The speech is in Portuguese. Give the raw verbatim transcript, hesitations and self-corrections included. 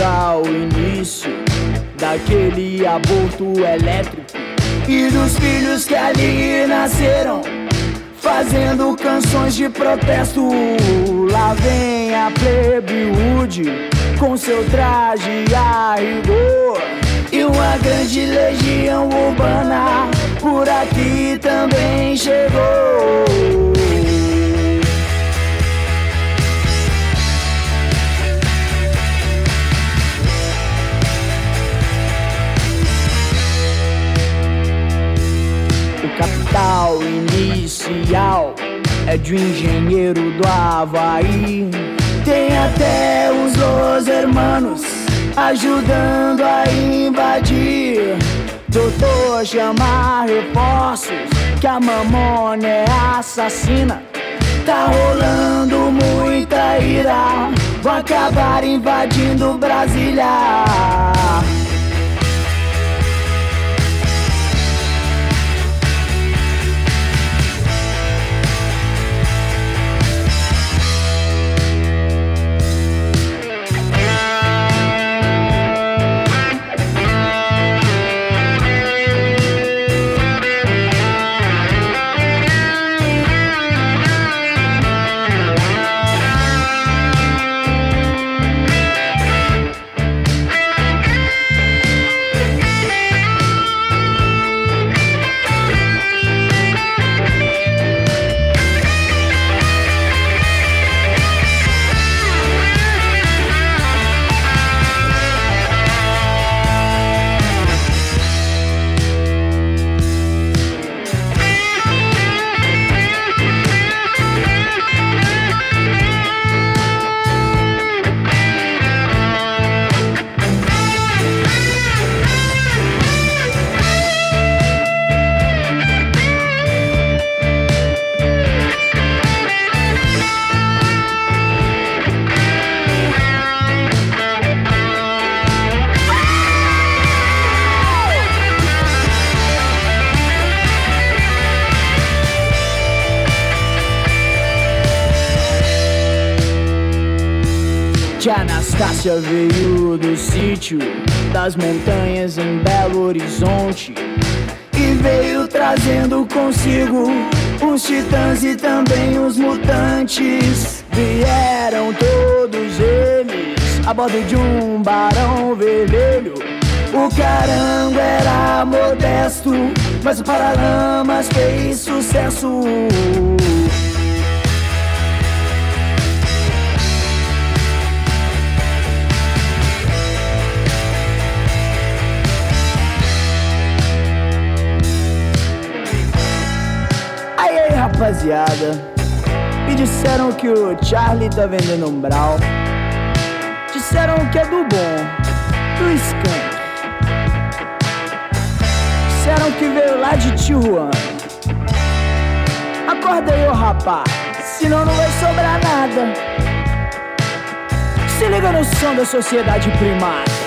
capital, o início daquele aborto elétrico e dos filhos que ali nasceram, fazendo canções de protesto. Lá vem a Playboy com seu traje a rigor e uma grande legião urbana por aqui também chegou. O capital inicial é de um engenheiro do Havaí. Tem até os Los Hermanos ajudando a invadir. Doutor chama reforços que a mamona é assassina. Tá rolando muita ira, vão acabar invadindo Brasília. Tia Anastácia veio do sítio das montanhas em Belo Horizonte e veio trazendo consigo os titãs e também os mutantes. Vieram todos eles a bordo de um barão vermelho. O carango era modesto, mas o Paralamas fez sucesso. Rapaziada, me disseram que o Charlie tá vendendo um brau. Disseram que é do bom, do Skank. Disseram que veio lá de Tijuana. Acorda aí, ô rapá, senão não vai sobrar nada. Se liga no som da sociedade primária.